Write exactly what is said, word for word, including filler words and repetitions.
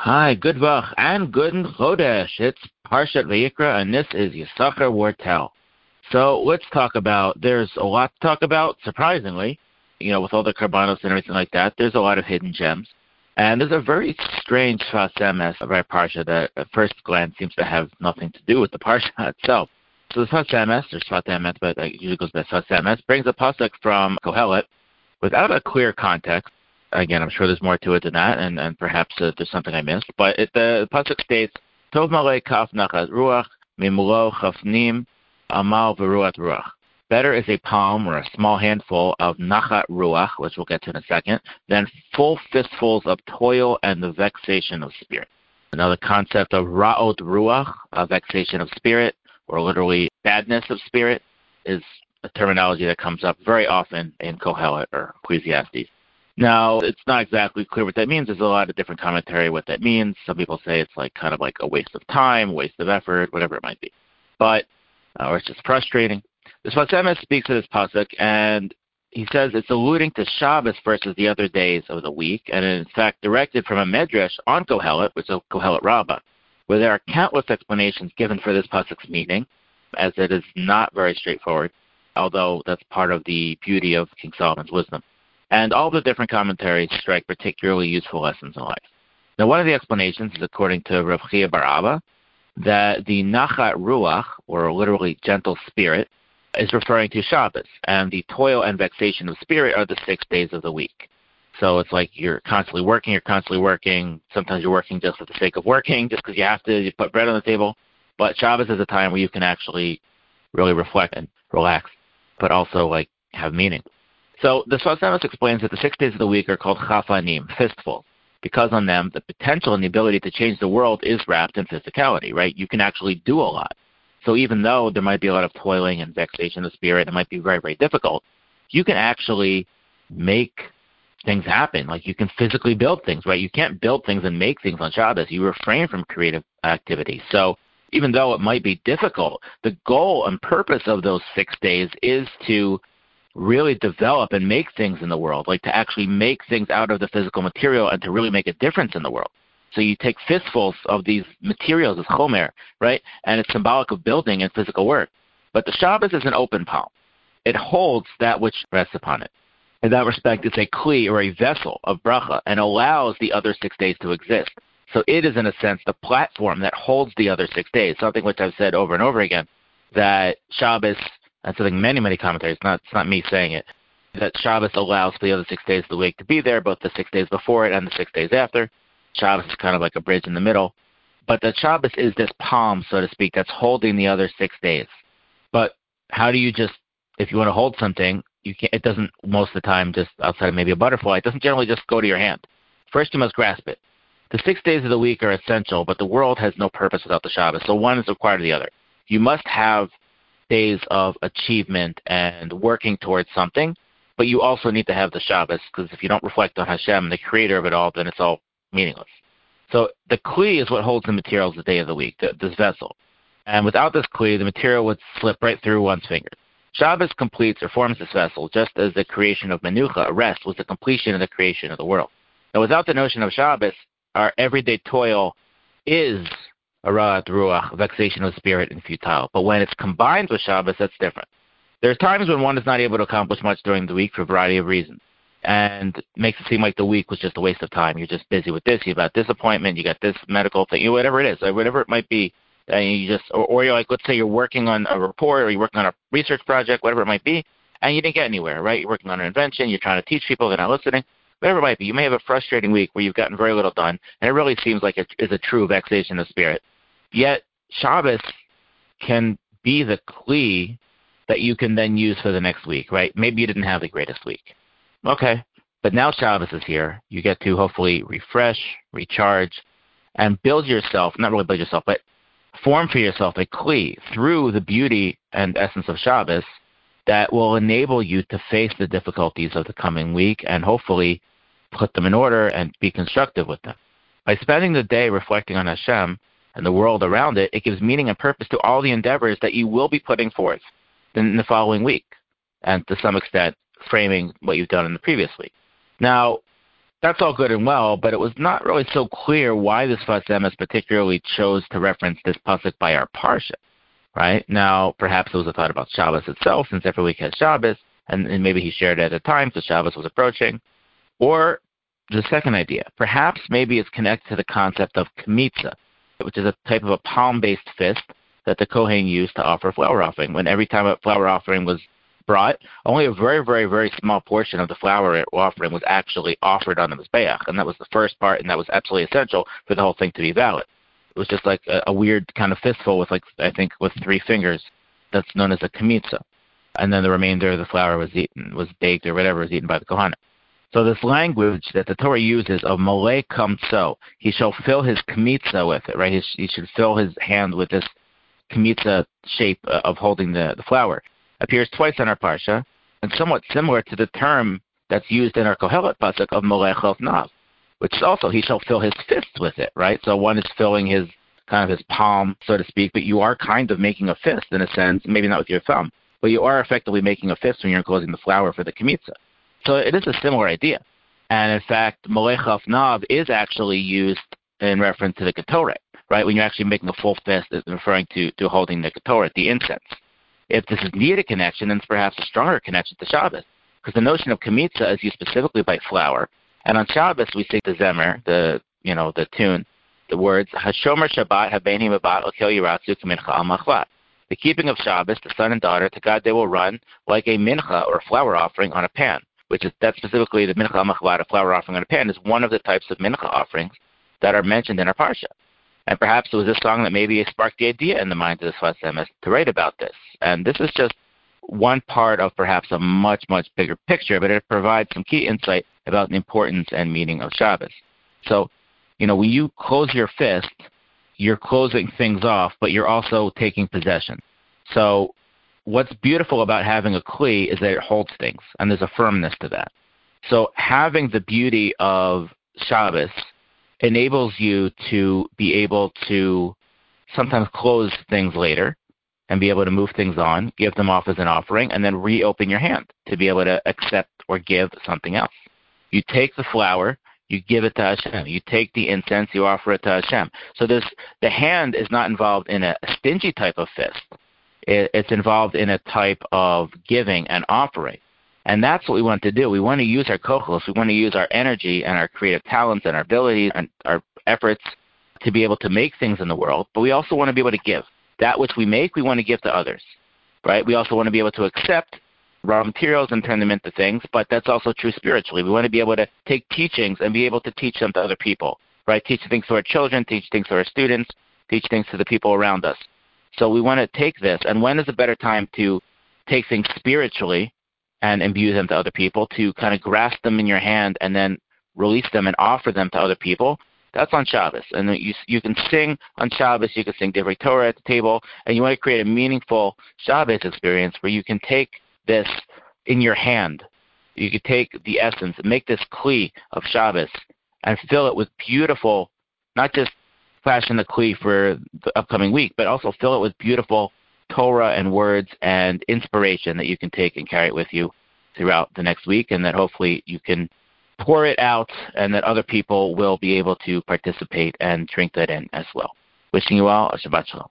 Hi, good Vach and good Chodesh. It's Parshat Vayikra, and this is Yisachar Wartel. So let's talk about, there's a lot to talk about, surprisingly. You know, with all the karbanos and everything like that, there's a lot of hidden gems. And there's a very strange Sfas Emes of our Parsha that at first glance seems to have nothing to do with the Parsha itself. So the Sfas Emes, or Sfas Emes, but it usually goes by Sfas Emes, brings a pasuk from Kohelet without a clear context. Again, I'm sure there's more to it than that, and, and perhaps uh, there's something I missed. But it, the pasuk states, Tov malei kaf nachat ruach, mimlo chafnim, amal v'ruat ruach. Better is a palm or a small handful of nachat ruach, which we'll get to in a second, than full fistfuls of toil and the vexation of spirit. Another concept of ra'ot ruach, a vexation of spirit, or literally badness of spirit, is a terminology that comes up very often in Kohelet or Ecclesiastes. Now, it's not exactly clear what that means. There's a lot of different commentary what that means. Some people say it's like kind of like a waste of time, waste of effort, whatever it might be. But, uh, or it's just frustrating. The Sfas Emes speaks of this pasuk, and he says it's alluding to Shabbos versus the other days of the week, and in fact directed from a medrash on Kohelet, which is Kohelet Rabbah, where there are countless explanations given for this pasuk's meaning, as it is not very straightforward, although that's part of the beauty of King Solomon's wisdom. And all the different commentaries strike particularly useful lessons in life. Now, one of the explanations is according to Rav Chia bar Abba, that the Nachat Ruach, or literally gentle spirit, is referring to Shabbos, and the toil and vexation of spirit are the six days of the week. So it's like you're constantly working, you're constantly working. Sometimes you're working just for the sake of working, just because you have to you put bread on the table. But Shabbos is a time where you can actually really reflect and relax, but also like have meaning. So the Sfas Emes explains that the six days of the week are called chafanim, fistful, because on them the potential and the ability to change the world is wrapped in physicality, right? You can actually do a lot. So even though there might be a lot of toiling and vexation of spirit, it might be very, very difficult, you can actually make things happen. Like you can physically build things, right? You can't build things and make things on Shabbos. You refrain from creative activity. So even though it might be difficult, the goal and purpose of those six days is to really develop and make things in the world, like to actually make things out of the physical material and to really make a difference in the world. So you take fistfuls of these materials as chomer, right? And it's symbolic of building and physical work. But the Shabbos is an open palm. It holds that which rests upon it. In that respect, it's a kli, or a vessel of bracha, and allows the other six days to exist. So it is, in a sense, the platform that holds the other six days, something which I've said over and over again, that Shabbos, that's something many, many commentaries, not, it's not me saying it, that Shabbos allows for the other six days of the week to be there, both the six days before it and the six days after. Shabbos is kind of like a bridge in the middle. But that Shabbos is this palm, so to speak, that's holding the other six days. But how do you just, if you want to hold something, you can't, it doesn't most of the time, just outside of maybe a butterfly, it doesn't generally just go to your hand. First, you must grasp it. The six days of the week are essential, but the world has no purpose without the Shabbos, so one is required of the other. You must have days of achievement and working towards something, but you also need to have the Shabbos, because if you don't reflect on Hashem, the creator of it all, then it's all meaningless. So the kli is what holds the materials the day of the week, the, this vessel. And without this kli, the material would slip right through one's fingers. Shabbos completes or forms this vessel, just as the creation of Menucha, rest, was the completion of the creation of the world. Now, without the notion of Shabbos, our everyday toil is a ra'at ruach, vexation of spirit, and futile. But when it's combined with Shabbos, that's different. There's times when one is not able to accomplish much during the week for a variety of reasons, and it makes it seem like the week was just a waste of time. You're just busy with this, you've got this appointment, you got this medical thing, you know, whatever it is, whatever it might be. And you just, or, or you're like, let's say you're working on a report, or you're working on a research project, whatever it might be, and you didn't get anywhere, right? You're working on an invention, you're trying to teach people, they're not listening, whatever it might be. You may have a frustrating week where you've gotten very little done, and it really seems like it is a true vexation of spirit. Yet Shabbos can be the kli that you can then use for the next week, right? Maybe you didn't have the greatest week. Okay, but now Shabbos is here. You get to hopefully refresh, recharge, and build yourself, not really build yourself, but form for yourself a kli through the beauty and essence of Shabbos that will enable you to face the difficulties of the coming week and hopefully put them in order and be constructive with them. By spending the day reflecting on Hashem and the world around it, it gives meaning and purpose to all the endeavors that you will be putting forth in the following week, and to some extent framing what you've done in the previous week. Now, that's all good and well, but it was not really so clear why the Sfas Emes particularly chose to reference this pasuk by our parsha. Right? Now, perhaps it was a thought about Shabbos itself, since every week has Shabbos, and, and maybe he shared it at a time, so Shabbos was approaching. Or the second idea, perhaps maybe it's connected to the concept of kmitza, which is a type of a palm-based fist that the Kohen used to offer a flour offering. When every time a flour offering was brought, only a very, very, very small portion of the flour offering was actually offered on the Mizbeach, and that was the first part, and that was absolutely essential for the whole thing to be valid. It was just like a, a weird kind of fistful with, like, I think, with three fingers. That's known as a kmitza. And then the remainder of the flour was eaten, was baked or whatever, was eaten by the Kohanim. So this language that the Torah uses of molei kamtso, he shall fill his kmitza with it, right? He, he should fill his hand with this kmitza shape of holding the, the flour, appears twice in our parsha, and somewhat similar to the term that's used in our Kohelet pasuk of molei chofnav, which is also, he shall fill his fist with it, right? So one is filling his, kind of his palm, so to speak, but you are kind of making a fist in a sense, maybe not with your thumb, but you are effectively making a fist when you're enclosing the flour for the kmitza. So it is a similar idea. And in fact, molei chofnav is actually used in reference to the ketoret, right? When you're actually making a full fist, it's referring to, to holding the ketoret, the incense. If this is indeed a connection, then it's perhaps a stronger connection to Shabbos, because the notion of kmitza is used specifically by flour. And on Shabbos, we sing the Zemer, the you know the tune, the words Hashomer Shabbat Habeini Mabat Okel Yiratzu K'Mincha Al Machlat. The keeping of Shabbos, the son and daughter, to God they will run like a mincha or a flour offering on a pan. Which is that specifically the Mincha Al Machlat, a flour offering on a pan, is one of the types of mincha offerings that are mentioned in our parsha. And perhaps it was this song that maybe sparked the idea in the minds of the Sfas Emes to write about this. And this is just one part of perhaps a much, much bigger picture, but it provides some key insight about the importance and meaning of Shabbos. So, you know, when you close your fist, you're closing things off, but you're also taking possession. So what's beautiful about having a kli is that it holds things, and there's a firmness to that. So having the beauty of Shabbos enables you to be able to sometimes close things later, and be able to move things on, give them off as an offering, and then reopen your hand to be able to accept or give something else. You take the flour, you give it to Hashem. You take the incense, you offer it to Hashem. So this, the hand is not involved in a stingy type of fist. It, it's involved in a type of giving and offering. And that's what we want to do. We want to use our kochos, we want to use our energy and our creative talents and our abilities and our efforts to be able to make things in the world, but we also want to be able to give. That which we make, we want to give to others, right? We also want to be able to accept raw materials and turn them into things, but that's also true spiritually. We want to be able to take teachings and be able to teach them to other people, right? Teach things to our children, teach things to our students, teach things to the people around us. So we want to take this, and when is a better time to take things spiritually and imbue them to other people, to kind of grasp them in your hand and then release them and offer them to other people? That's on Shabbos. And you you can sing on Shabbos, you can sing Divrei Torah at the table, and you want to create a meaningful Shabbos experience where you can take this in your hand. You can take the essence and make this kli of Shabbos and fill it with beautiful, not just fashion the kli for the upcoming week, but also fill it with beautiful Torah and words and inspiration that you can take and carry it with you throughout the next week, and that hopefully you can pour it out and that other people will be able to participate and drink that in as well. Wishing you all a Shabbat Shalom.